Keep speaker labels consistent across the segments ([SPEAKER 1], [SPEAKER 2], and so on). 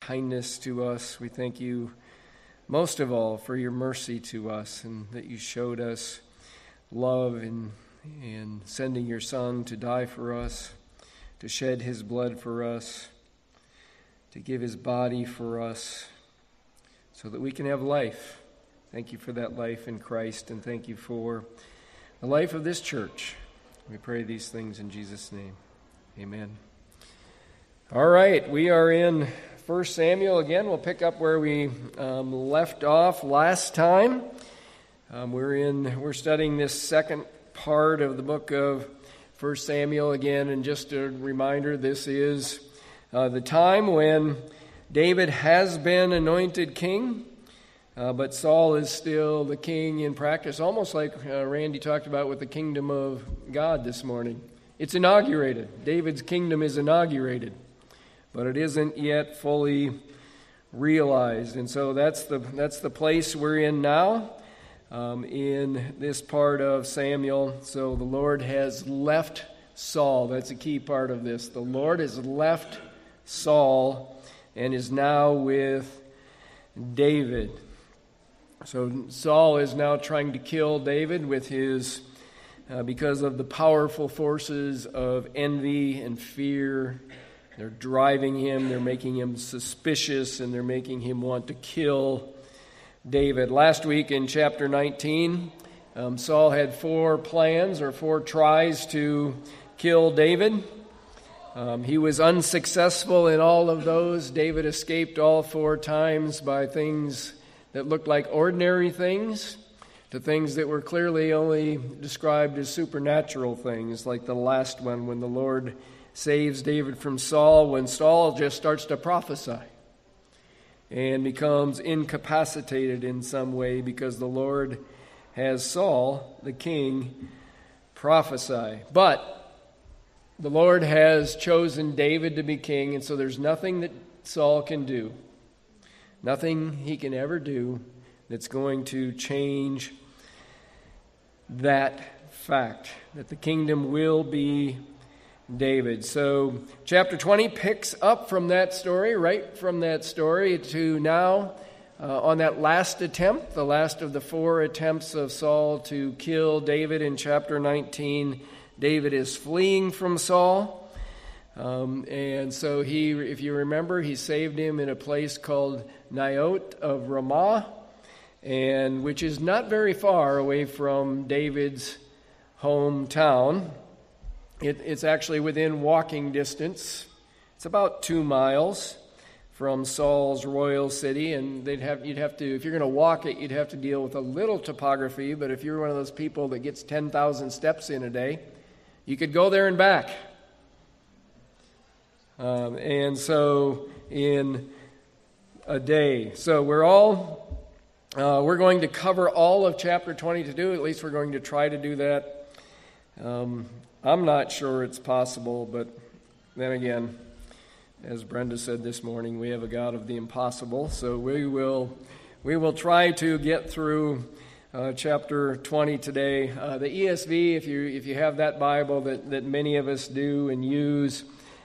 [SPEAKER 1] kindness to us. We thank you most of all for your mercy to us, and that you showed us love in sending your Son to die for us, to shed his blood for us, to give his body for us, so that we can have life. Thank you for that life in Christ, and thank you for the life of this church. We pray these things in Jesus' name. Amen. All right, we are in 1 Samuel again. We'll pick up where we left off last time. We're studying this second part of the book of 1 Samuel again, and just a reminder, this is the time when David has been anointed king, but Saul is still the king in practice, almost like Randy talked about with the kingdom of God this morning. It's inaugurated. David's kingdom is inaugurated, but it isn't yet fully realized. And so that's the place we're in now, in this part of Samuel. So the Lord has left Saul. That's a key part of this. The Lord has left Saul and is now with David. So Saul is now trying to kill David with his because of the powerful forces of envy and fear. They're driving him, they're making him suspicious, and they're making him want to kill David. Last week in chapter 19, Saul had 4 plans or 4 tries to kill David. He was unsuccessful in all of those. David escaped all 4 times by things that looked like ordinary things to things that were clearly only described as supernatural things, like the last one when the Lord saves David from Saul, when Saul just starts to prophesy and becomes incapacitated in some way because the Lord has Saul, the king, prophesy. But the Lord has chosen David to be king, and so there's nothing that Saul can do, nothing he can ever do that's going to change that fact, that the kingdom will be David. So chapter 20 picks up from that story, right from that story to now on that last attempt, the last of the 4 attempts of Saul to kill David. In chapter 19, David is fleeing from Saul. And so if you remember, he saved him in a place called Naioth of Ramah, and which is not very far away from David's hometown. It's actually within walking distance. It's about 2 miles from Saul's royal city, and you'd have to, if you're going to walk it, you'd have to deal with a little topography, but if you're one of those people that gets 10,000 steps in a day, you could go there and back. And so in a day. So we're going to cover all of chapter 22. At least we're going to try to do that. I'm not sure it's possible, but then again, as Brenda said this morning, we have a God of the impossible. So we will try to get through chapter 20 today. The ESV, if you have that Bible that many of us do and use,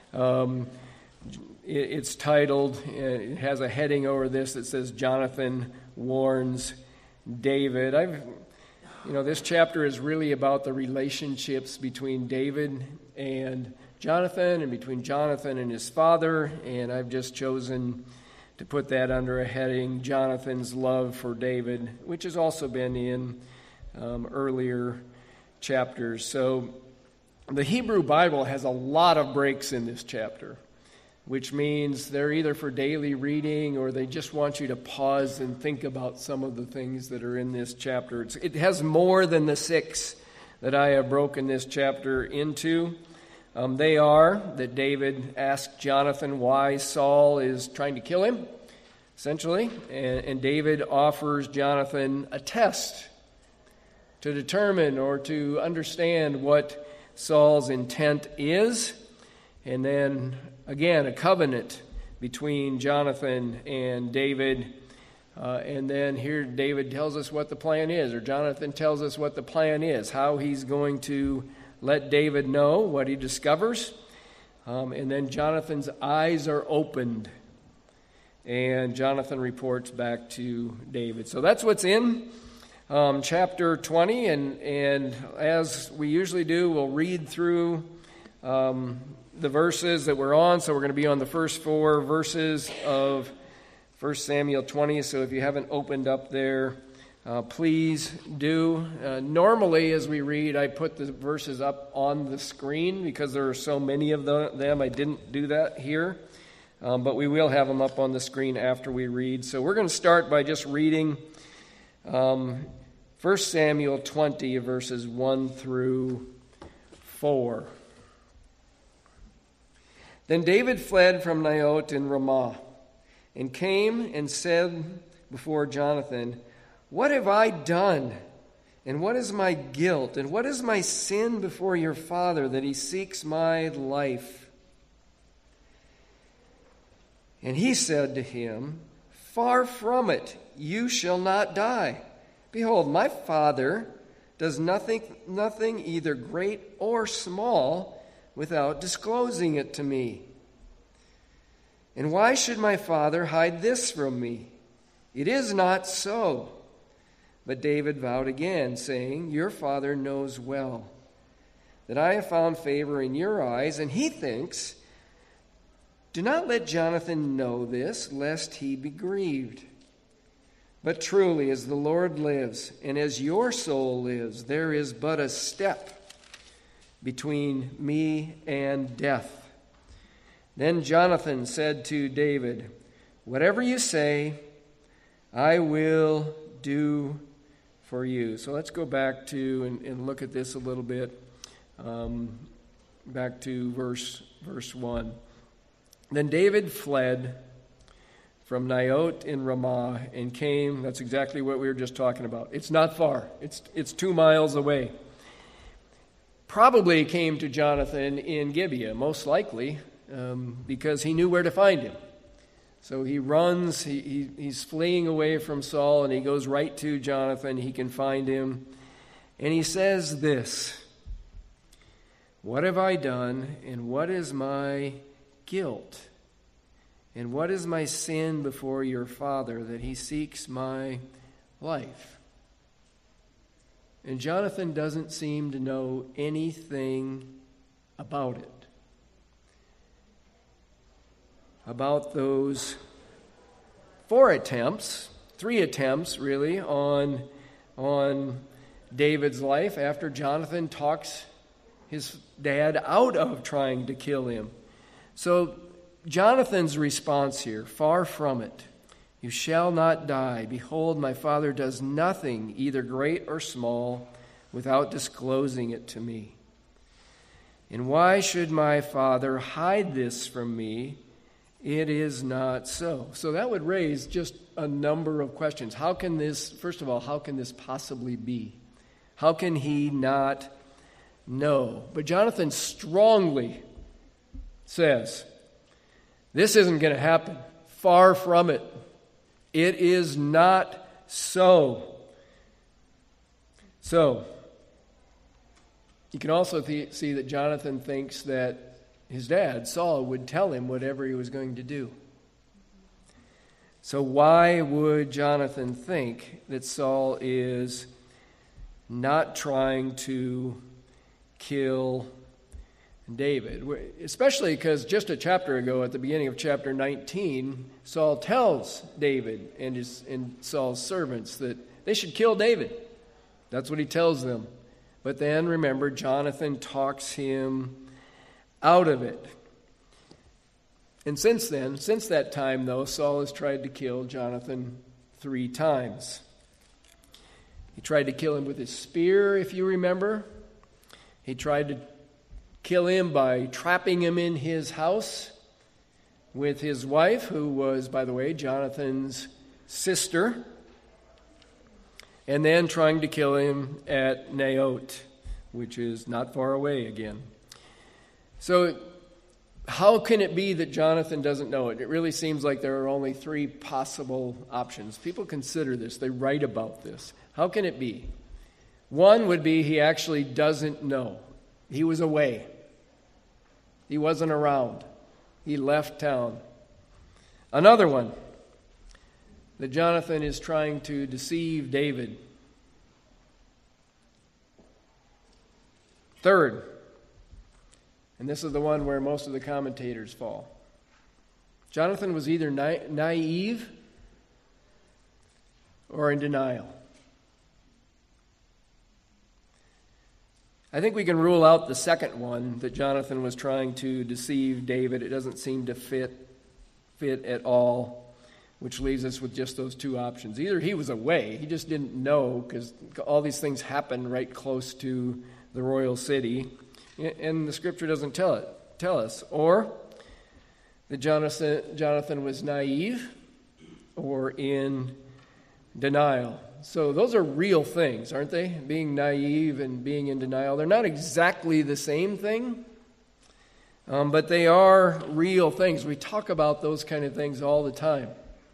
[SPEAKER 1] it's titled, it has a heading over this that says, Jonathan warns David. This chapter is really about the relationships between David and Jonathan, and between Jonathan and his father, and I've just chosen to put that under a heading, Jonathan's love for David, which has also been in earlier chapters. So the Hebrew Bible has a lot of breaks in this chapter, which means they're either for daily reading or they just want you to pause and think about some of the things that are in this chapter. It has more than the 6 that I have broken this chapter into. They are that David asked Jonathan why Saul is trying to kill him, essentially, and David offers Jonathan a test to determine or to understand what Saul's intent is, and then again, a covenant between Jonathan and David. And then here David tells us what the plan is, or Jonathan tells us what the plan is, how he's going to let David know what he discovers. And then Jonathan's eyes are opened. and Jonathan reports back to David. So that's what's in chapter 20, and as we usually do, we'll read through the verses that we're on. So we're going to be on the first 4 verses of 1 Samuel 20. So if you haven't opened up there, please do. Normally, as we read, I put the verses up on the screen because there are so many of them. I didn't do that here, but we will have them up on the screen after we read. So we're going to start by just reading 1 Samuel 20, verses 1 through 4. Then David fled from Naioth in Ramah, and came and said before Jonathan, "What have I done? And what is my guilt? And what is my sin before your father, that he seeks my life?" And he said to him, "Far from it, you shall not die. Behold, my father does nothing either great or small without disclosing it to me. And why should my father hide this from me? It is not so." But David vowed again, saying, "Your father knows well that I have found favor in your eyes." And he thinks, "Do not let Jonathan know this, lest he be grieved. But truly, as the Lord lives, and as your soul lives, there is but a step between me and death." Then Jonathan said to David, "Whatever you say, I will do for you." So let's go back to and look at this a little bit. Back to verse 1. Then David fled from Naioth in Ramah and came. That's exactly what we were just talking about. It's not far. It's 2 miles away. Probably came to Jonathan in Gibeah, most likely, because he knew where to find him. So he runs, he's fleeing away from Saul, and he goes right to Jonathan. He can find him. And he says this, "What have I done, and what is my guilt? And what is my sin before your father, that he seeks my life?" And Jonathan doesn't seem to know anything about it. About those 3 attempts really, on David's life after Jonathan talks his dad out of trying to kill him. So Jonathan's response here, "Far from it, you shall not die. Behold, my father does nothing, either great or small, without disclosing it to me. And why should my father hide this from me? It is not so." So that would raise just a number of questions. First of all, how can this possibly be? How can he not know? But Jonathan strongly says, this isn't going to happen. Far from it. It is not so. So, you can also see that Jonathan thinks that his dad, Saul, would tell him whatever he was going to do. So why would Jonathan think that Saul is not trying to kill David? Especially because just a chapter ago, at the beginning of chapter 19, Saul tells David and Saul's servants that they should kill David. That's what he tells them. But then, remember, Jonathan talks him out of it. And since that time, though, Saul has tried to kill Jonathan 3 times. He tried to kill him with his spear, if you remember. He tried to kill him by trapping him in his house with his wife, who was, by the way, Jonathan's sister. And then trying to kill him at Naioth, which is not far away again. So how can it be that Jonathan doesn't know it? It really seems like there are only 3 possible options. People consider this. They write about this. How can it be? One would be he actually doesn't know. He was away. He wasn't around. He left town. Another one, that Jonathan is trying to deceive David. Third, and this is the one where most of the commentators fall, Jonathan was either naive or in denial. I think we can rule out the second one, that Jonathan was trying to deceive David. It doesn't seem to fit at all, which leaves us with just those two options. Either he was away, he just didn't know, because all these things happened right close to the royal city, and the scripture doesn't tell us. Or that Jonathan was naive or in denial. So those are real things, aren't they? Being naive and being in denial. They're not exactly the same thing, but they are real things. We talk about those kind of things all the time.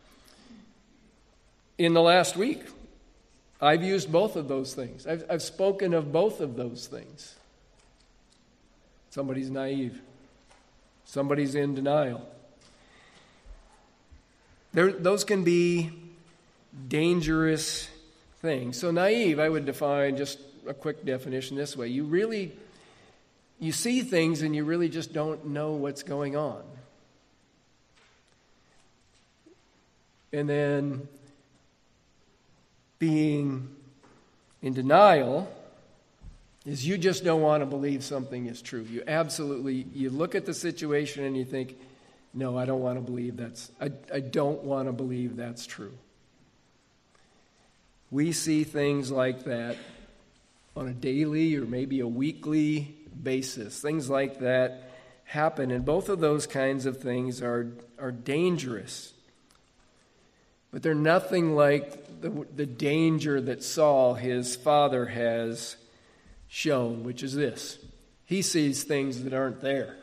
[SPEAKER 1] In the last week, I've used both of those things. I've spoken of both of those things. Somebody's naive. Somebody's in denial. Those can be dangerous things. So naive, I would define, just a quick definition this way. You see things and you really just don't know what's going on. And then being in denial is you just don't want to believe something is true. You look at the situation and you think, no, I don't want to believe I don't want to believe that's true. We see things like that on a daily or maybe a weekly basis. Things like that happen, and both of those kinds of things are dangerous. But they're nothing like the danger that Saul, his father, has shown, which is this. He sees things that aren't there.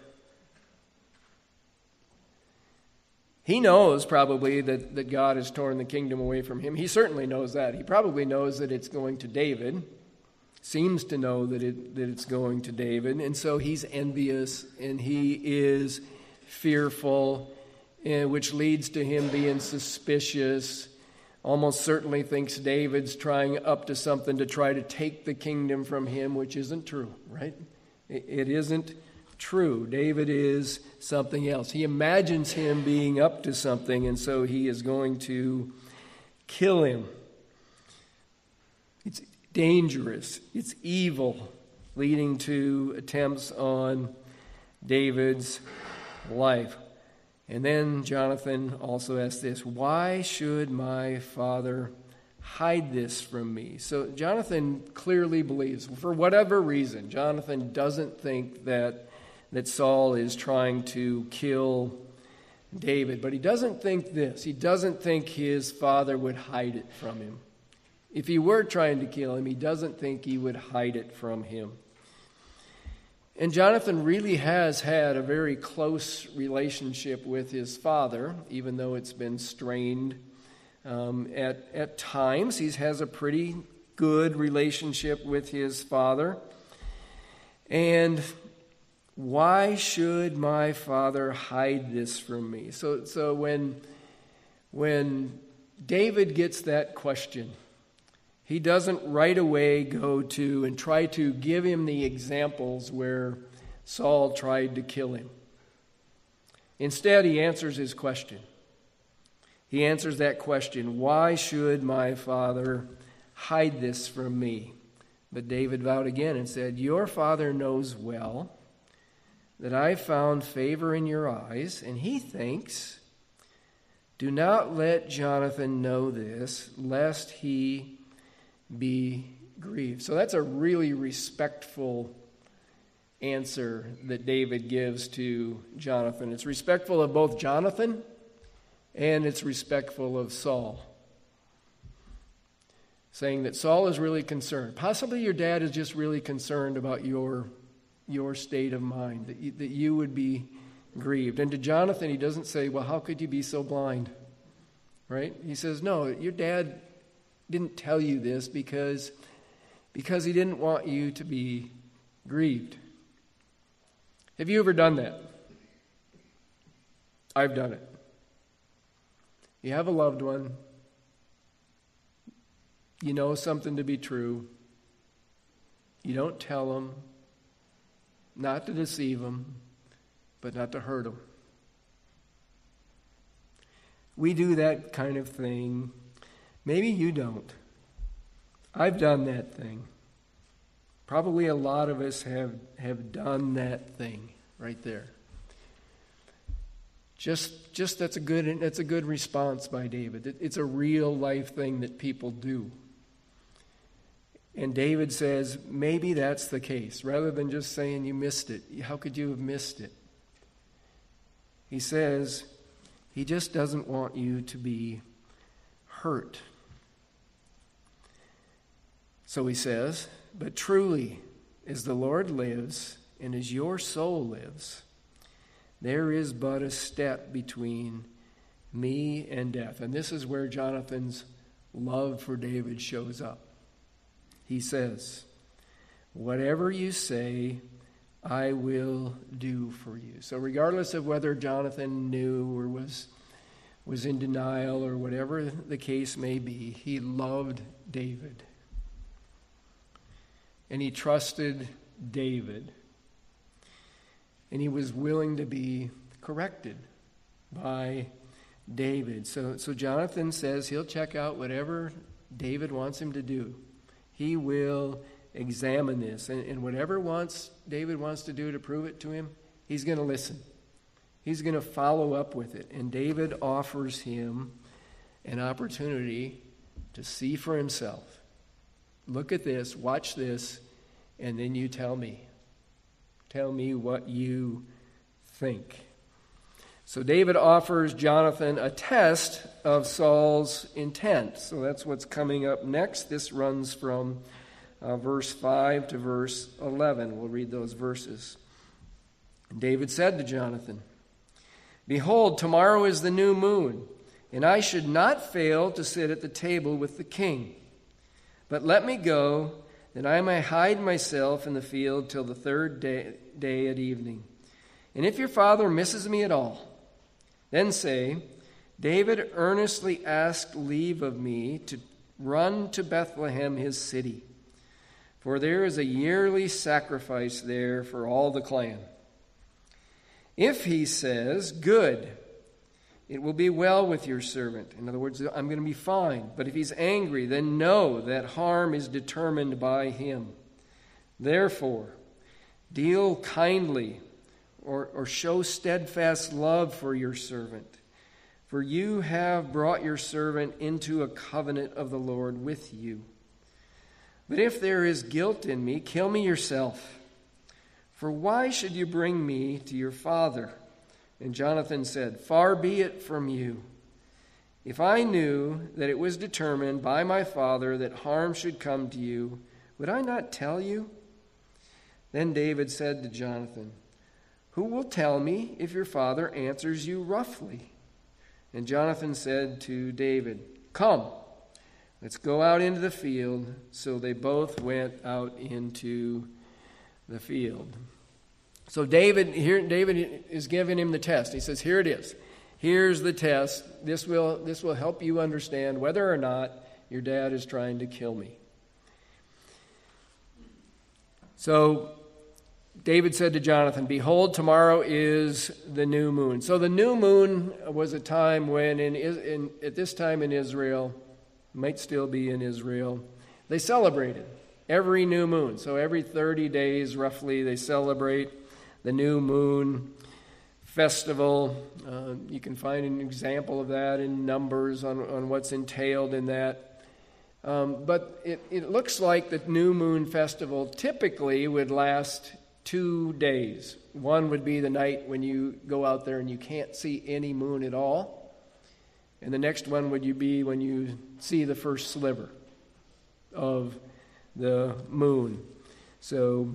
[SPEAKER 1] He knows probably that God has torn the kingdom away from him. He certainly knows that. He probably knows that it's going to David. Seems to know that it's going to David. And so he's envious and he is fearful, which leads to him being suspicious. Almost certainly thinks David's trying up to something to try to take the kingdom from him, which isn't true, right? It isn't true. David is something else. He imagines him being up to something, and so he is going to kill him. It's dangerous. It's evil, leading to attempts on David's life. And then Jonathan also asks this, why should my father hide this from me? So Jonathan clearly believes, for whatever reason, Jonathan doesn't think that Saul is trying to kill David. But he doesn't think this. He doesn't think his father would hide it from him. If he were trying to kill him, he doesn't think he would hide it from him. And Jonathan really has had a very close relationship with his father, even though it's been strained at times. He has a pretty good relationship with his father. And why should my father hide this from me? So when David gets that question, he doesn't right away go to and try to give him the examples where Saul tried to kill him. Instead, he answers his question. He answers that question, why should my father hide this from me? But David vowed again and said, your father knows well that I found favor in your eyes, and he thinks, do not let Jonathan know this, lest he be grieved. So that's a really respectful answer that David gives to Jonathan. It's respectful of both Jonathan and it's respectful of Saul. Saying that Saul is really concerned. Possibly your dad is just really concerned about your state of mind, that you would be grieved. And to Jonathan, he doesn't say, well, how could you be so blind? Right? He says, no, your dad didn't tell you this because he didn't want you to be grieved. Have you ever done that? I've done it. You have a loved one you know something to be true. You don't tell them, not to deceive them, but not to hurt them. We do that kind of thing. Maybe you don't. I've done that thing. Probably a lot of us have done that thing right there. Just that's a good response by David. It's a real life thing that people do. And David says, maybe that's the case. Rather than just saying you missed it. How could you have missed it? He says, he just doesn't want you to be hurt. So he says, but truly, as the Lord lives, and as your soul lives, there is but a step between me and death. And this is where Jonathan's love for David shows up. He says, whatever you say, I will do for you. So regardless of whether Jonathan knew or was in denial or whatever the case may be, he loved David. And he trusted David. And he was willing to be corrected by David. So Jonathan says he'll check out whatever David wants him to do. He will examine this. And whatever David wants to do to prove it to him, he's going to listen. He's going to follow up with it. And David offers him an opportunity to see for himself. Look at this, watch this, and then you tell me. Tell me what you think. So David offers Jonathan a test of Saul's intent. So that's what's coming up next. This runs from verse 5 to verse 11. We'll read those verses. David said to Jonathan, behold, tomorrow is the new moon, and I should not fail to sit at the table with the king. But let me go, that I may hide myself in the field till the third day at evening. And if your father misses me at all, then say, David earnestly asked leave of me to run to Bethlehem, his city. For there is a yearly sacrifice there for all the clan. If he says, good, it will be well with your servant. In other words, I'm going to be fine. But if he's angry, then know that harm is determined by him. Therefore, deal kindly or show steadfast love for your servant. For you have brought your servant into a covenant of the Lord with you. But if there is guilt in me, kill me yourself. For why should you bring me to your father? And Jonathan said, far be it from you. If I knew that it was determined by my father that harm should come to you, would I not tell you? Then David said to Jonathan, who will tell me if your father answers you roughly? And Jonathan said to David, come, let's go out into the field. So they both went out into the field. So David is giving him the test. He says, here it is. Here's the test. This will help you understand whether or not your dad is trying to kill me. So David said to Jonathan, behold, tomorrow is the new moon. So the new moon was a time when, at this time in Israel, might still be in Israel, they celebrated every new moon. So every 30 days, roughly, they celebrate the new moon festival. You can find an example of that in Numbers on what's entailed in that. But it looks like the new moon festival typically would last 2 days. One would be the night when you go out there and you can't see any moon at all. And the next one would be when you see the first sliver of the moon. So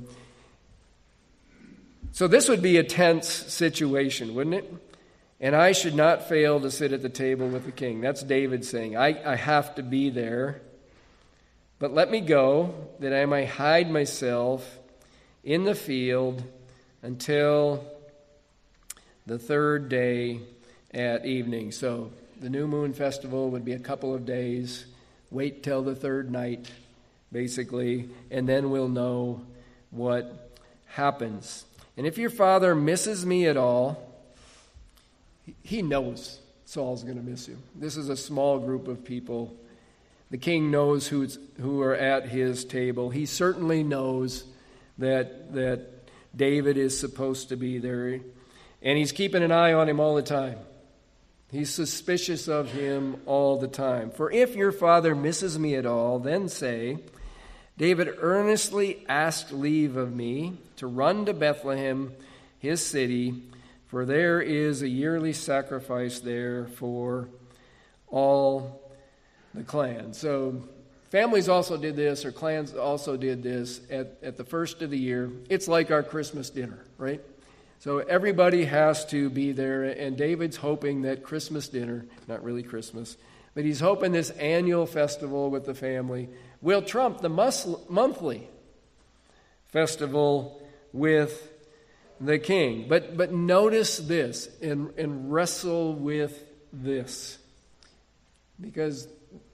[SPEAKER 1] this would be a tense situation, wouldn't it? And I should not fail to sit at the table with the king. That's David saying, I have to be there. But let me go, that I may hide myself in the field until the third day at evening. So the new moon festival would be a couple of days. wait till the third night, basically, and then we'll know what happens. And if your father misses me at all, he knows Saul's going to miss him. This is a small group of people. The king knows who are at his table. He certainly knows that David is supposed to be there, and he's keeping an eye on him all the time. He's suspicious of him all the time. For if your father misses me at all, then say, David earnestly asked leave of me to run to Bethlehem, his city, for there is a yearly sacrifice there for all the clans. So families also did this, or clans also did this at the first of the year. It's like our Christmas dinner, right? So everybody has to be there, and David's hoping that Christmas dinner, not really Christmas, but he's hoping this annual festival with the family will trump the monthly festival with the king. But notice this and wrestle with this. Because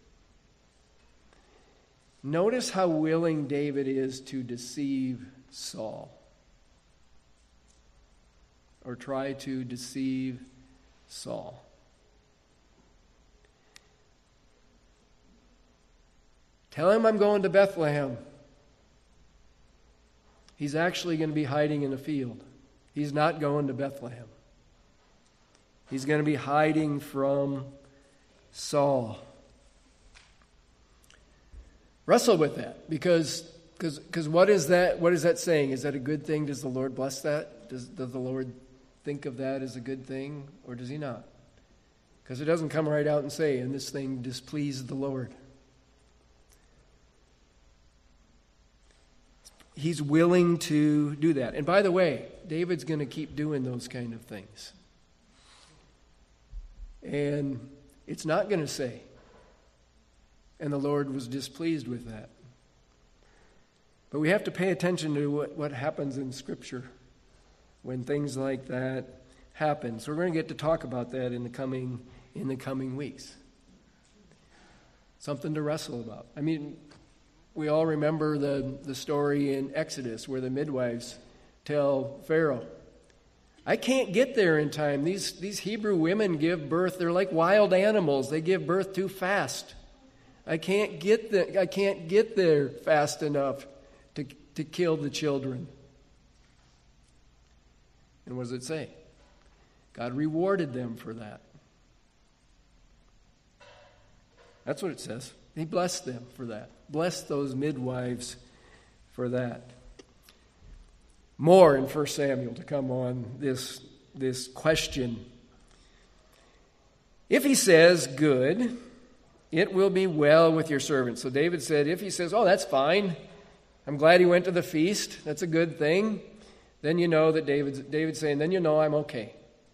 [SPEAKER 1] notice how willing David is to deceive Saul. Or try to deceive Saul. Tell him I'm going to Bethlehem. He's actually going to be hiding in a field. He's not going to Bethlehem. He's going to be hiding from Saul. Wrestle with that, because what is that? What is that saying? Is that a good thing? Does the Lord bless that? Does the Lord think of that as a good thing, or does he not? Because it doesn't come right out and say, and this thing displeased the Lord. He's willing to do that. And by the way, David's going to keep doing those kind of things. And it's not going to say, and the Lord was displeased with that. But we have to pay attention to what happens in Scripture when things like that happen. So we're going to get to talk about that in the coming weeks. Something to wrestle about. I mean, we all remember the story in Exodus where the midwives tell Pharaoh, I can't get there in time. These Hebrew women give birth. They're like wild animals. They give birth too fast. I can't get there fast enough to kill the children. And what does it say? God rewarded them for that. That's what it says. He blessed them for that. Blessed those midwives for that. More in 1 Samuel to come on this question. If he says, good, it will be well with your servant. So David said, if he says, oh, that's fine. I'm glad he went to the feast. That's a good thing. Then you know that David's saying, then you know I'm okay.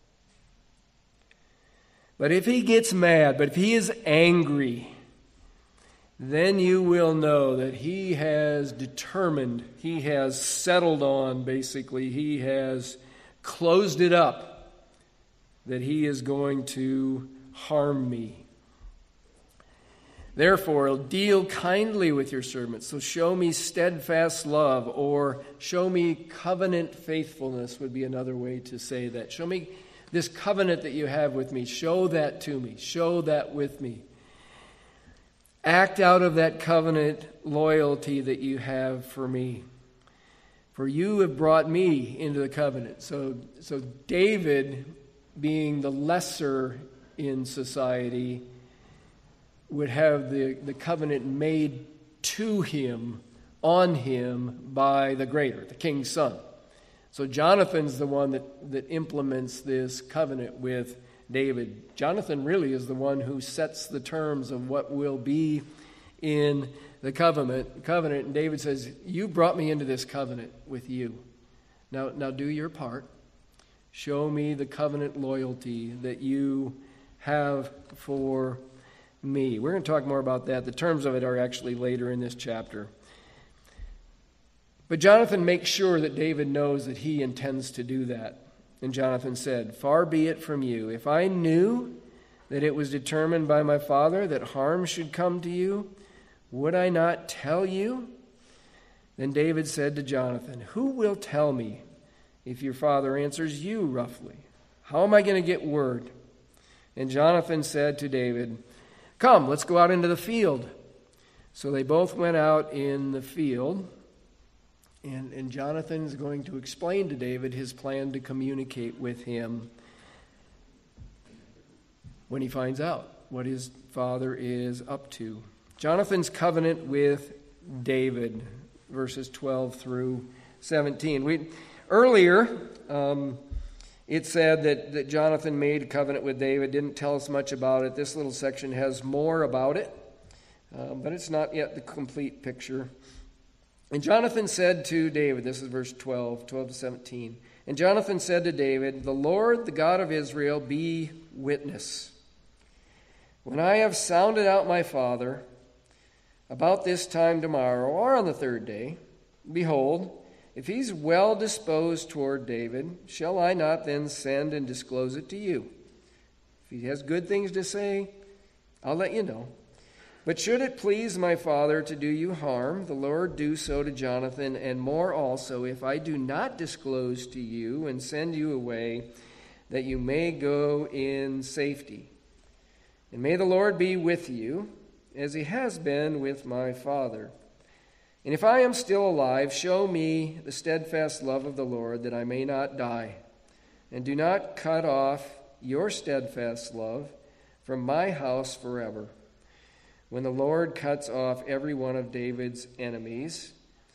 [SPEAKER 1] But if he gets mad, but if he is angry, then you will know that he has determined, he has settled on, basically, he has closed it up, that he is going to harm me. Therefore, deal kindly with your servant. So show me steadfast love, or show me covenant faithfulness would be another way to say that. Show me this covenant that you have with me. Show that to me. Show that with me. Act out of that covenant loyalty that you have for me. For you have brought me into the covenant. So David, being the lesser in society, would have the covenant made to him, on him, by the greater, the king's son. So Jonathan's the one that implements this covenant with David. Jonathan really is the one who sets the terms of what will be in the covenant. And David says, you brought me into this covenant with you. Now do your part. Show me the covenant loyalty that you have for me. We're going to talk more about that. The terms of it are actually later in this chapter. But Jonathan makes sure that David knows that he intends to do that. And Jonathan said, far be it from you. If I knew that it was determined by my father that harm should come to you? Would I not tell you?" Then David said to Jonathan, "Who will tell me if your father answers you roughly? How am I going to get word?" And Jonathan said to David, "Come, let's go out into the field." So they both went out in the field, and Jonathan is going to explain to David his plan to communicate with him when he finds out what his father is up to. Jonathan's covenant with David, verses 12 through 17. Earlier, it said that Jonathan made a covenant with David. Didn't tell us much about it. This little section has more about it, but it's not yet the complete picture. And Jonathan said to David, this is verse 12 to 17. And Jonathan said to David, "The Lord, the God of Israel, be witness. When I have sounded out my father about this time tomorrow or on the third day, behold, if he's well disposed toward David, shall I not then send and disclose it to you? If he has good things to say, I'll let you know. But should it please my father to do you harm, the Lord do so to Jonathan, and more also, if I do not disclose to you and send you away, that you may go in safety. And may the Lord be with you, as he has been with my father. And if I am still alive, show me the steadfast love of the Lord, that I may not die. And do not cut off your steadfast love from my house forever. When the Lord cuts off every one of David's enemies,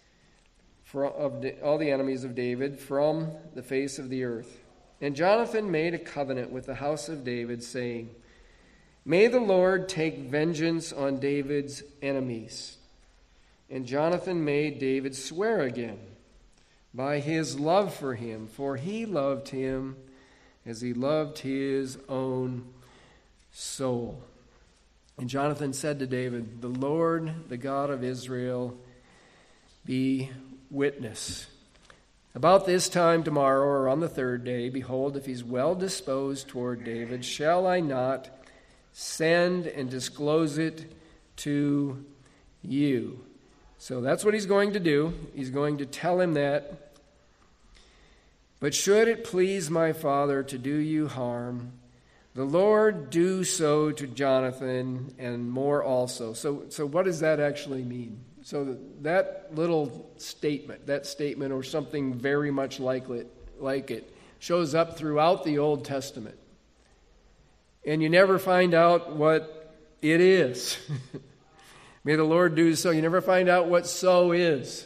[SPEAKER 1] all the enemies of David, from the face of the earth." And Jonathan made a covenant with the house of David, saying, "May the Lord take vengeance on David's enemies." And Jonathan made David swear again by his love for him, for he loved him as he loved his own soul. And Jonathan said to David, "The Lord, the God of Israel, be witness. About this time tomorrow or on the third day, behold, if he's well disposed toward David, shall I not send and disclose it to you?" So that's what he's going to do. He's going to tell him that. "But should it please my father to do you harm, the Lord do so to Jonathan, and more also." So what does that actually mean? So that little statement, or something very much like it, shows up throughout the Old Testament. And you never find out what it is. May the Lord do so. You never find out what so is.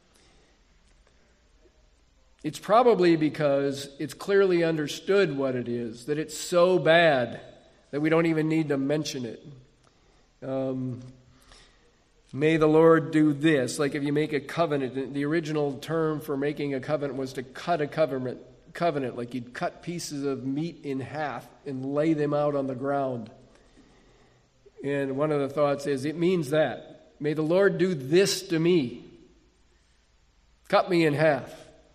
[SPEAKER 1] It's probably because it's clearly understood what it is, that it's so bad that we don't even need to mention it. May the Lord do this. Like if you make a covenant, the original term for making a covenant was to cut a covenant, like you'd cut pieces of meat in half and lay them out on the ground. And one of the thoughts is, it means that. May the Lord do this to me. Cut me in half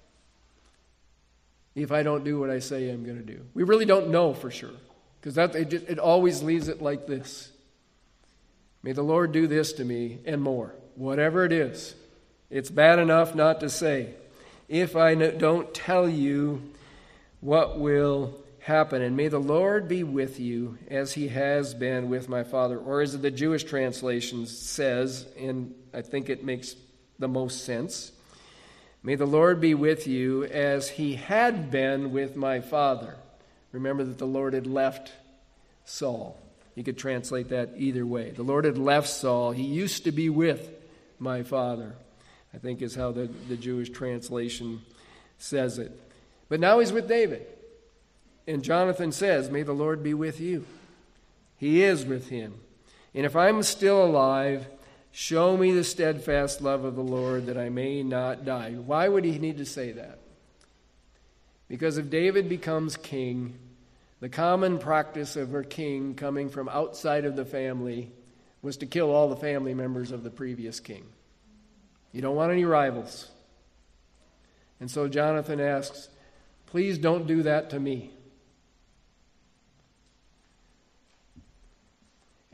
[SPEAKER 1] if I don't do what I say I'm going to do. We really don't know for sure, because it always leaves it like this. May the Lord do this to me and more. Whatever it is, it's bad enough not to say. If I don't tell you what will happen, and may the Lord be with you as he has been with my father. Or as the Jewish translation says, and I think it makes the most sense, may the Lord be with you as he had been with my father. Remember that the Lord had left Saul. You could translate that either way. The Lord had left Saul. He used to be with my father, I think is how the Jewish translation says it. But now he's with David. And Jonathan says, may the Lord be with you. He is with him. And if I'm still alive, show me the steadfast love of the Lord, that I may not die. Why would he need to say that? Because if David becomes king, the common practice of a king coming from outside of the family was to kill all the family members of the previous king. You don't want any rivals. And so Jonathan asks, please don't do that to me.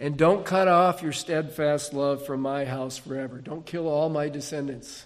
[SPEAKER 1] And don't cut off your steadfast love from my house forever. Don't kill all my descendants.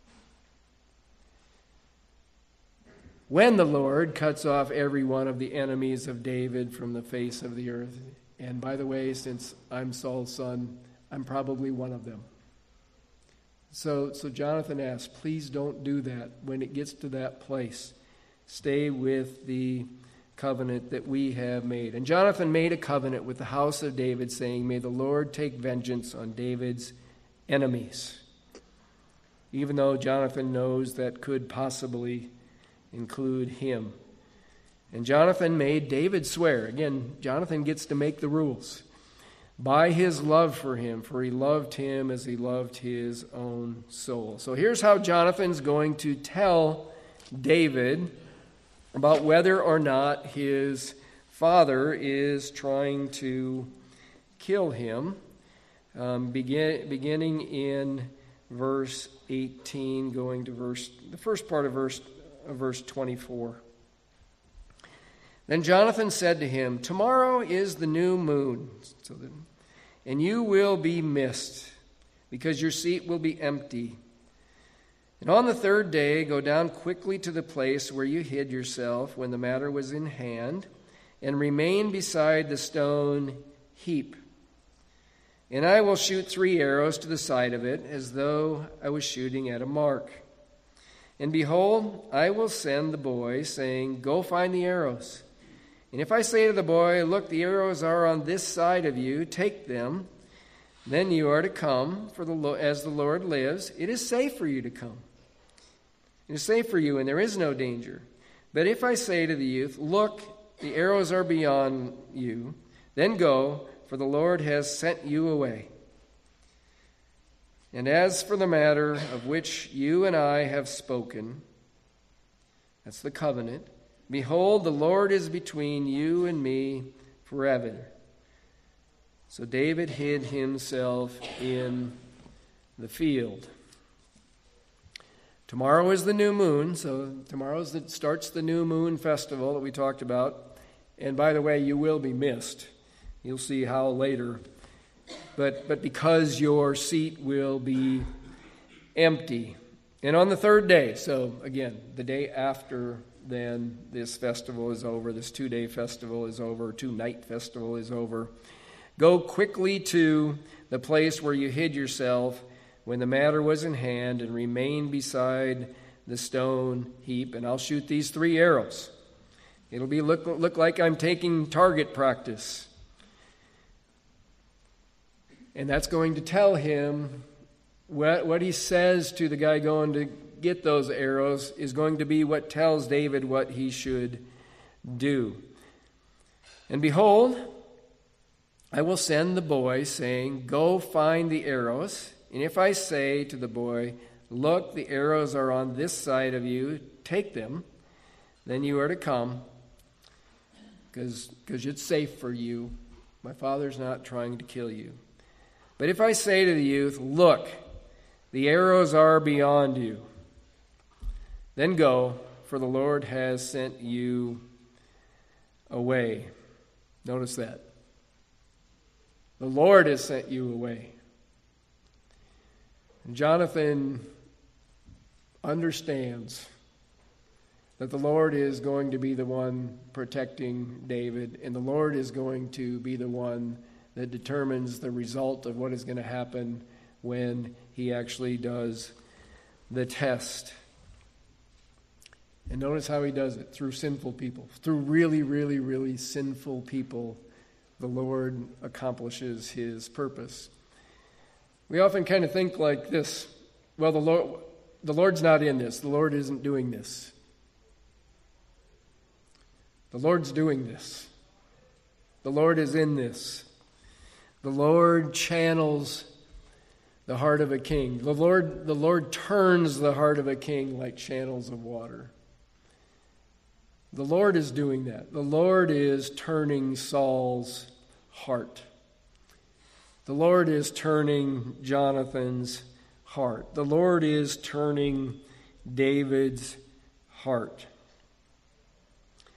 [SPEAKER 1] When the Lord cuts off every one of the enemies of David from the face of the earth. And by the way, since I'm Saul's son, I'm probably one of them. So Jonathan asks, please don't do that when it gets to that place. Stay with the covenant that we have made. And Jonathan made a covenant with the house of David, saying, may the Lord take vengeance on David's enemies. Even though Jonathan knows that could possibly include him. And Jonathan made David swear. Again, Jonathan gets to make the rules. By his love for him, for he loved him as he loved his own soul. So here's how Jonathan's going to tell David about whether or not his father is trying to kill him. Beginning in verse 18, going to the first part of verse 24. Then Jonathan said to him, tomorrow is the new moon, and you will be missed, because your seat will be empty. And on the third day, go down quickly to the place where you hid yourself when the matter was in hand, and remain beside the stone heap. And I will shoot 3 arrows to the side of it, as though I was shooting at a mark. And behold, I will send the boy, saying, go find the arrows. And if I say to the boy, look, the arrows are on this side of you, take them, then you are to come, as the Lord lives. It is safe for you to come. It is safe for you, and there is no danger. But if I say to the youth, look, the arrows are beyond you, then go, for the Lord has sent you away. And as for the matter of which you and I have spoken, that's the covenant, behold, the Lord is between you and me forever. So David hid himself in the field. Tomorrow is the new moon, so tomorrow starts the new moon festival that we talked about. And by the way, you will be missed. You'll see how later. But because your seat will be empty. And on the third day, so again, the day after then this festival is over, this 2-day festival is over, 2-night festival is over, go quickly to the place where you hid yourself when the matter was in hand, and remain beside the stone heap, and I'll shoot these 3 arrows. It'll be look like I'm taking target practice. And that's going to tell him what he says to the guy going to get those arrows is going to be what tells David what he should do. And behold, I will send the boy, saying, go find the arrows. And if I say to the boy, look, the arrows are on this side of you, take them, then you are to come, because it's safe for you. My father's not trying to kill you. But if I say to the youth, look, the arrows are beyond you, then go, for the Lord has sent you away. Notice that. The Lord has sent you away. And Jonathan understands that the Lord is going to be the one protecting David, and the Lord is going to be the one that determines the result of what is going to happen when he actually does the test. And notice how he does it, through sinful people. Through really, really, really sinful people, the Lord accomplishes his purpose. We often kind of think like this, well, the Lord's not in this. The Lord isn't doing this. The Lord's doing this. The Lord is in this. The Lord channels the heart of a king. The Lord turns the heart of a king like channels of water. The Lord is doing that. The Lord is turning Saul's heart. The Lord is turning Jonathan's heart. The Lord is turning David's heart.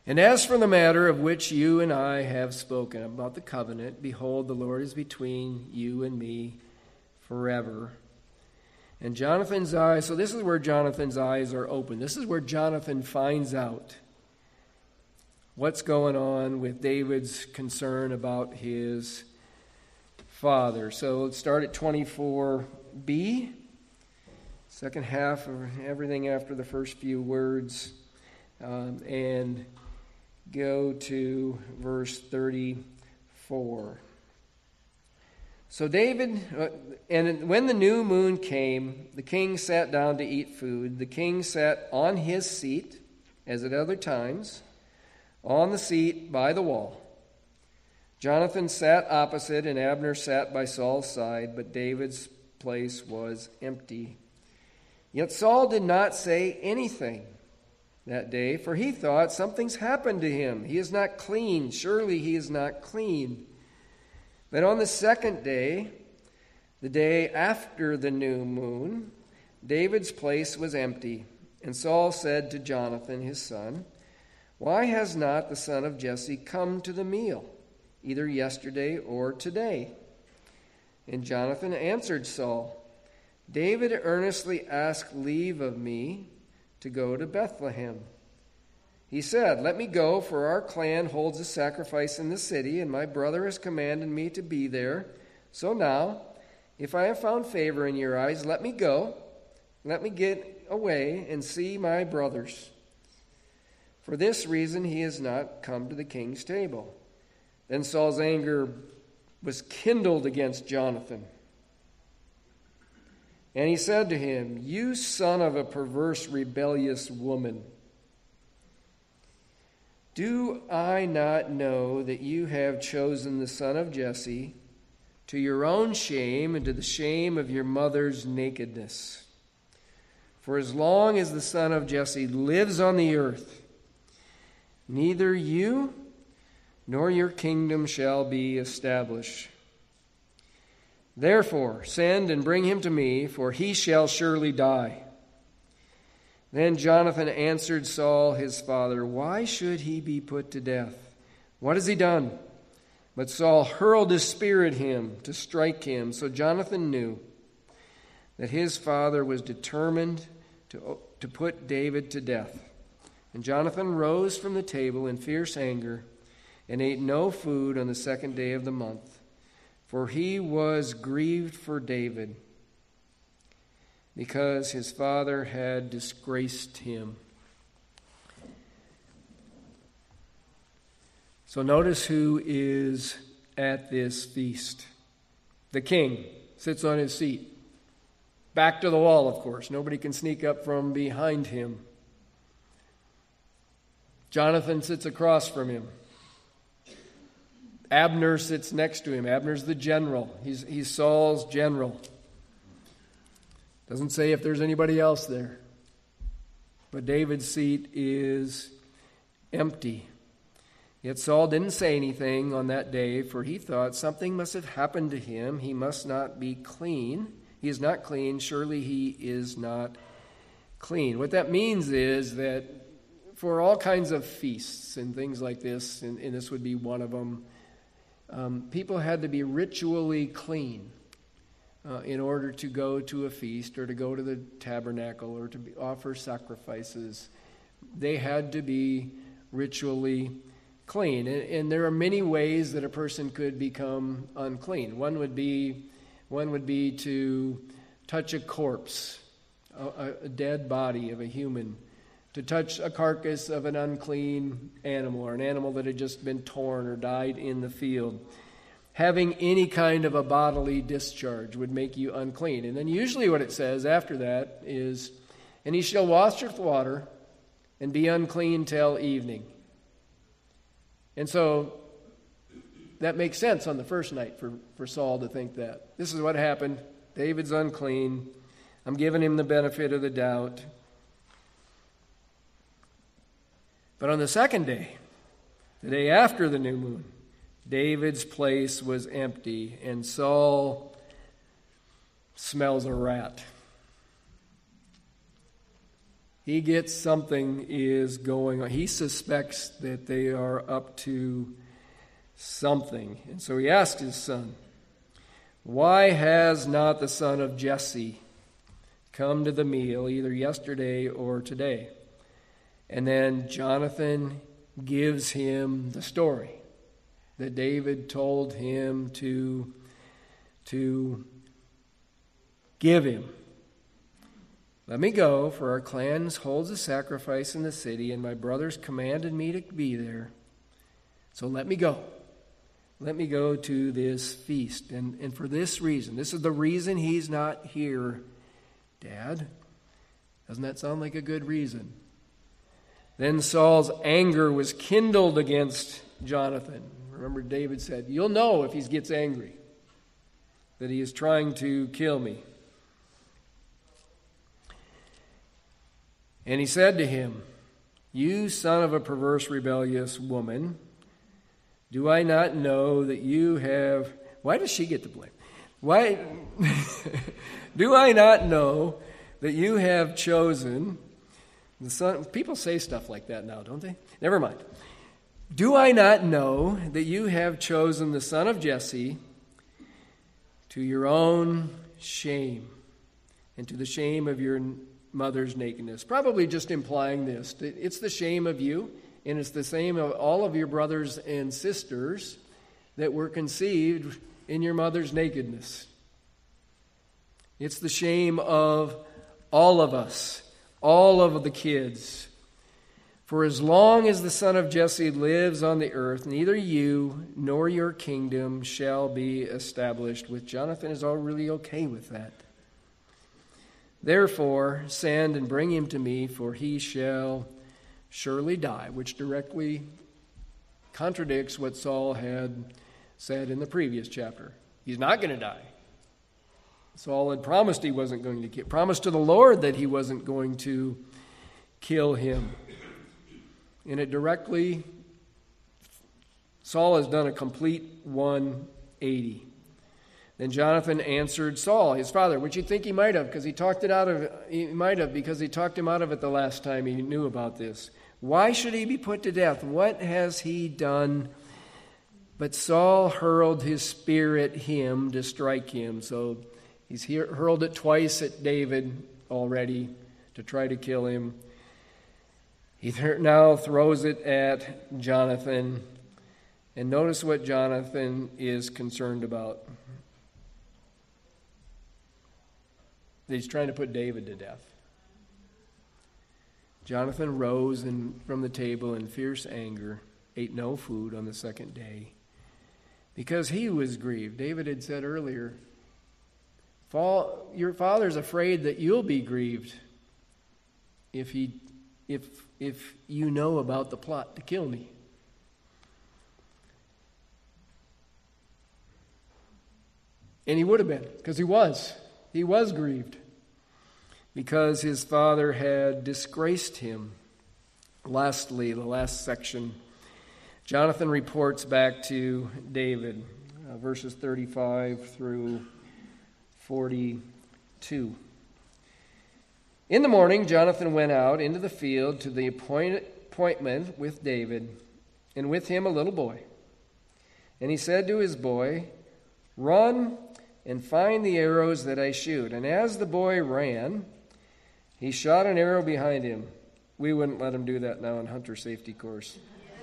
[SPEAKER 1] And as for the matter of which you and I have spoken about the covenant, behold, the Lord is between you and me forever. And Jonathan's eyes, so this is where Jonathan's eyes are open. This is where Jonathan finds out what's going on with David's concern about his father. So let's start at 24b, second half of everything after the first few words, and go to verse 34. So David, and when the new moon came, the king sat down to eat food. The king sat on his seat, as at other times, on the seat by the wall. Jonathan sat opposite, and Abner sat by Saul's side, but David's place was empty. Yet Saul did not say anything that day, for he thought, something's happened to him. He is not clean. Surely he is not clean. But on the second day, the day after the new moon, David's place was empty. And Saul said to Jonathan, his son, why has not the son of Jesse come to the meal, either yesterday or today? And Jonathan answered Saul, David earnestly asked leave of me to go to Bethlehem. He said, let me go, for our clan holds a sacrifice in the city, and my brother has commanded me to be there. So now, if I have found favor in your eyes, let me go. Let me get away and see my brothers. For this reason he has not come to the king's table. Then Saul's anger was kindled against Jonathan. And he said to him, you son of a perverse, rebellious woman, do I not know that you have chosen the son of Jesse to your own shame and to the shame of your mother's nakedness? For as long as the son of Jesse lives on the earth, neither you nor your kingdom shall be established. Therefore, send and bring him to me, for he shall surely die. Then Jonathan answered Saul his father, why should he be put to death? What has he done? But Saul hurled his spear at him to strike him. So Jonathan knew that his father was determined to put David to death. And Jonathan rose from the table in fierce anger and ate no food on the second day of the month, for he was grieved for David, because his father had disgraced him. So notice who is at this feast. The king sits on his seat. Back to the wall, of course. Nobody can sneak up from behind him. Jonathan sits across from him. Abner sits next to him. Abner's the general. He's Saul's general. Doesn't say if there's anybody else there. But David's seat is empty. Yet Saul didn't say anything on that day, for he thought something must have happened to him. He must not be clean. He is not clean. Surely he is not clean. What that means is that for all kinds of feasts and things like this, and this would be one of them, people had to be ritually clean in order to go to a feast or to go to the tabernacle or to offer sacrifices. They had to be ritually clean. And there are many ways that a person could become unclean. One would be to touch a corpse, a dead body of a human, to touch a carcass of an unclean animal or an animal that had just been torn or died in the field. Having any kind of a bodily discharge would make you unclean. And then usually what it says after that is, and he shall wash with water and be unclean till evening. And so that makes sense on the first night for Saul to think that. This is what happened. David's unclean. I'm giving him the benefit of the doubt. But on the second day, the day after the new moon, David's place was empty, and Saul smells a rat. he gets something is going on. He suspects that they are up to something. And so he asked his son, "Why has not the son of Jesse come to the meal either yesterday or today?" And then Jonathan gives him the story that David told him to give him. "Let me go, for our clan holds a sacrifice in the city, and my brothers commanded me to be there. So let me go. Let me go to this feast. And for this reason, this is the reason he's not here, Dad. Doesn't that sound like a good reason?" Then Saul's anger was kindled against Jonathan. Remember, David said, "You'll know if he gets angry that he is trying to kill me." And he said to him, "You son of a perverse, rebellious woman, do I not know that you have..." Why does she get the blame? Why do I not know that you have chosen the son? People say stuff like that now, don't they? Never mind. "Do I not know that you have chosen the son of Jesse to your own shame and to the shame of your mother's nakedness?" Probably just implying this. It's the shame of you, and it's the same of all of your brothers and sisters that were conceived in your mother's nakedness. It's the shame of all of us, all of the kids. "For as long as the son of Jesse lives on the earth, neither you nor your kingdom shall be established." With Jonathan is all really okay with that. "Therefore, send and bring him to me, for he shall surely die," which directly contradicts what Saul had said in the previous chapter. He's not going to die. Saul had promised he wasn't going to kill, promised to the Lord that he wasn't going to kill him. And it directly, Saul has done a complete 180. Then Jonathan answered Saul, his father, which you'd think he might have, because he talked him out of it the last time he knew about this. "Why should he be put to death? What has he done?" But Saul hurled his spear at him to strike him. So he's hurled it twice at David already to try to kill him. He now throws it at Jonathan. And notice what Jonathan is concerned about. He's trying to put David to death. Jonathan rose from the table in fierce anger, ate no food on the second day, because he was grieved. David had said earlier, "Your father's afraid that you'll be grieved if you know about the plot to kill me." And he would have been, because he was. He was grieved because his father had disgraced him. Lastly, the last section, Jonathan reports back to David, verses 35 through 42. "In the morning, Jonathan went out into the field to the appointment with David, and with him a little boy. And he said to his boy, 'Run and find the arrows that I shoot.' And as the boy ran, he shot an arrow behind him." We wouldn't let him do that now in hunter safety course.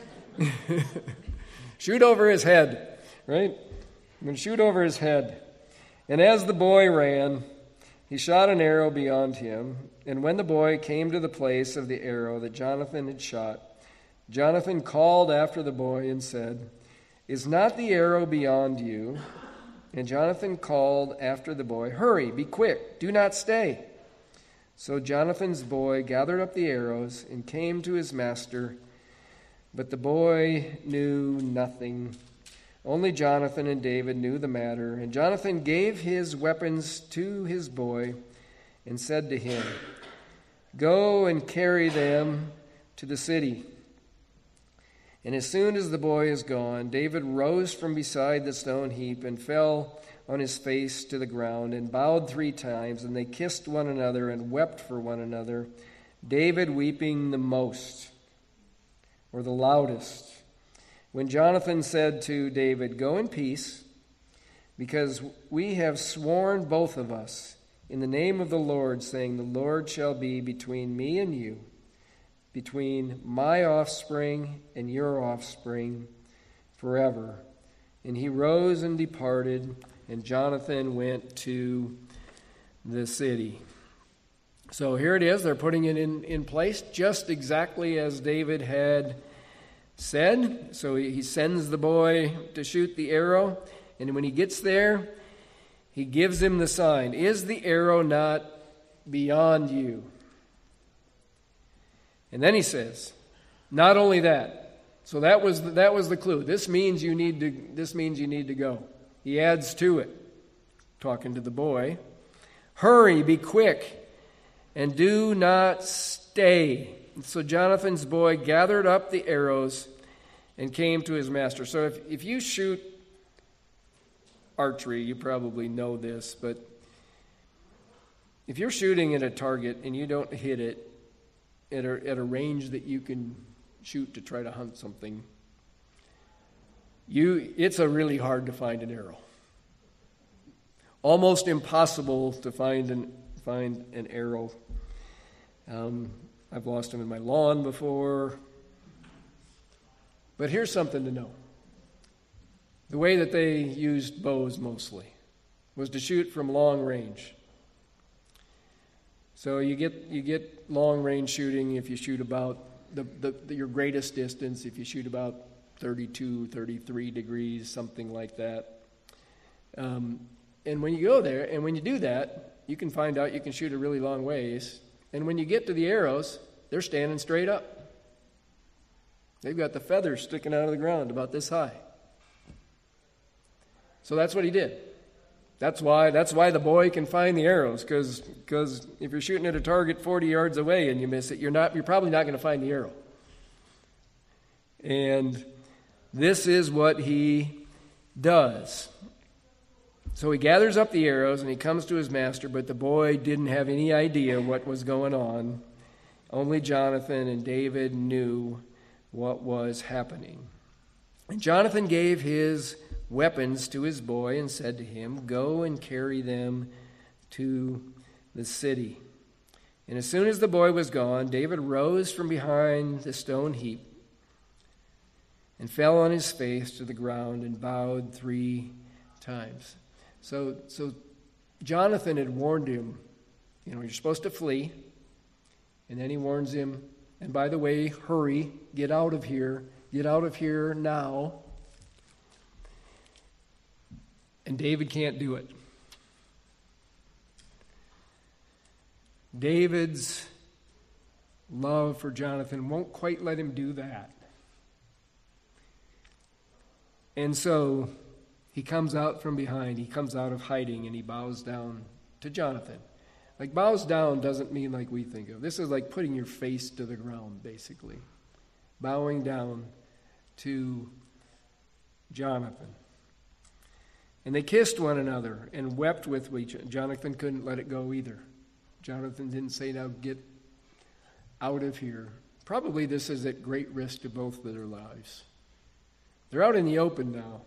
[SPEAKER 1] Shoot over his head, right? I'm going to shoot over his head. "And as the boy ran, he shot an arrow beyond him. And when the boy came to the place of the arrow that Jonathan had shot, Jonathan called after the boy and said, 'Is not the arrow beyond you?' And Jonathan called after the boy, 'Hurry, be quick, do not stay.' So Jonathan's boy gathered up the arrows and came to his master, but the boy knew nothing. Only Jonathan and David knew the matter. And Jonathan gave his weapons to his boy and said to him, 'Go and carry them to the city.' And as soon as the boy is gone, David rose from beside the stone heap and fell on his face to the ground and bowed 3 times, and they kissed one another and wept for one another. David weeping the most, or the loudest. When Jonathan said to David, "Go in peace, because we have sworn both of us in the name of the Lord, saying, 'The Lord shall be between me and you, between my offspring and your offspring forever.' And he rose and departed, and Jonathan went to the city." So here it is. They're putting it in place just exactly as David had said. So he sends the boy to shoot the arrow. And when he gets there, he gives him the sign. "Is the arrow not beyond you?" And then he says, "Not only that." So that was the clue. This means you need to go. He adds to it, talking to the boy, "Hurry, be quick, and do not stay." So Jonathan's boy gathered up the arrows and came to his master. So if you shoot archery, you probably know this, but if you're shooting at a target and you don't hit it at a range that you can shoot to try to hunt something, it's a really hard to find an arrow. Almost impossible to find an arrow. I've lost them in my lawn before. But here's something to know. The way that they used bows mostly was to shoot from long range. So you get long range shooting if you shoot about your greatest distance, if you shoot about 32, 33 degrees, something like that. And when you go there, and when you do that, you can find out you can shoot a really long ways. And when you get to the arrows, they're standing straight up. They've got the feathers sticking out of the ground about this high. So that's what he did. That's why the boy can find the arrows, because if you're shooting at a target 40 yards away and you miss it, you're probably not going to find the arrow. And this is what he does. So he gathers up the arrows and he comes to his master, but the boy didn't have any idea what was going on. Only Jonathan and David knew what was happening. And Jonathan gave his weapons to his boy and said to him, "Go and carry them to the city." And as soon as the boy was gone, David rose from behind the stone heap and fell on his face to the ground and bowed 3 times. So Jonathan had warned him, you're supposed to flee. And then he warns him, and by the way, hurry, get out of here now. And David can't do it. David's love for Jonathan won't quite let him do that. And so he comes out from behind. He comes out of hiding and he bows down to Jonathan. Like, bows down doesn't mean like we think of. This is like putting your face to the ground, basically. Bowing down to Jonathan. And they kissed one another and wept with each other. Jonathan couldn't let it go either. Jonathan didn't say, "Now get out of here." Probably this is at great risk to both of their lives. They're out in the open now.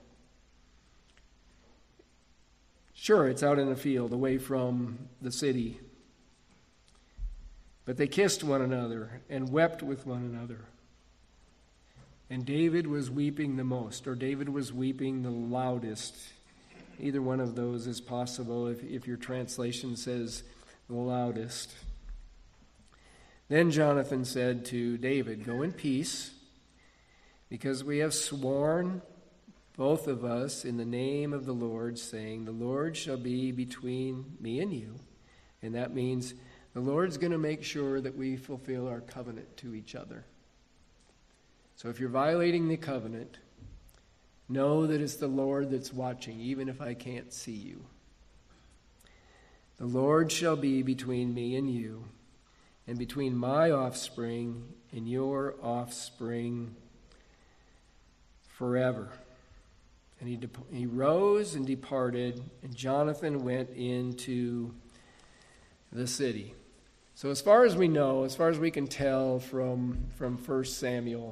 [SPEAKER 1] Sure, it's out in the field, away from the city. But they kissed one another and wept with one another. And David was weeping the most, or David was weeping the loudest. Either one of those is possible if your translation says the loudest. Then Jonathan said to David, "Go in peace, because we have sworn, both of us, in the name of the Lord, saying, 'The Lord shall be between me and you.'" And that means the Lord's going to make sure that we fulfill our covenant to each other. So if you're violating the covenant, know that it's the Lord that's watching, even if I can't see you. "The Lord shall be between me and you, and between my offspring and your offspring forever." And he rose and departed, and Jonathan went into the city. So as far as we know, as far as we can tell from 1 Samuel,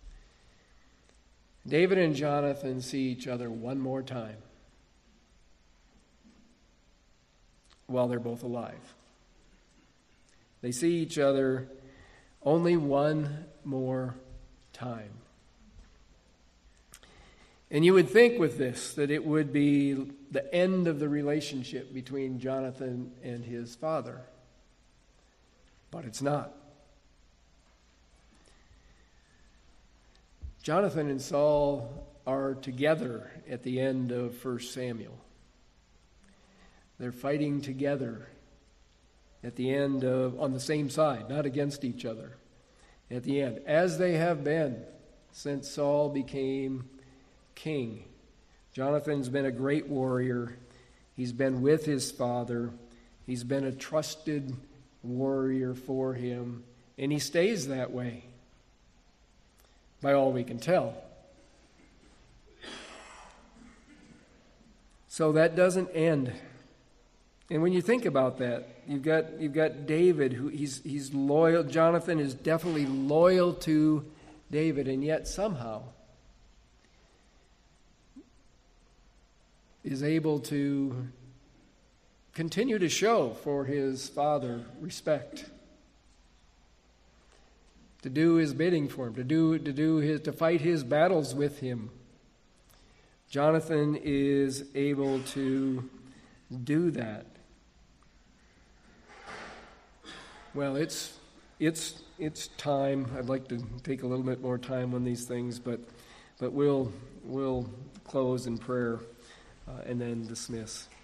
[SPEAKER 1] David and Jonathan see each other one more time while they're both alive. They see each other only one more time. And you would think with this that it would be the end of the relationship between Jonathan and his father. But it's not. Jonathan and Saul are together at the end of 1 Samuel. They're fighting together at the end on the same side, not against each other. At the end, as they have been since Saul became king. Jonathan's been a great warrior. He's been with his father. He's been a trusted warrior for him, and he stays that way, by all we can tell. So that doesn't end. And when you think about that, you've got David, who he's loyal. Jonathan is definitely loyal to David, and yet somehow is able to continue to show for his father respect, to do his bidding for him, to fight his battles with him. Jonathan is able to do that. Well, it's time. I'd like to take a little bit more time on these things, but we'll close in prayer and then dismiss.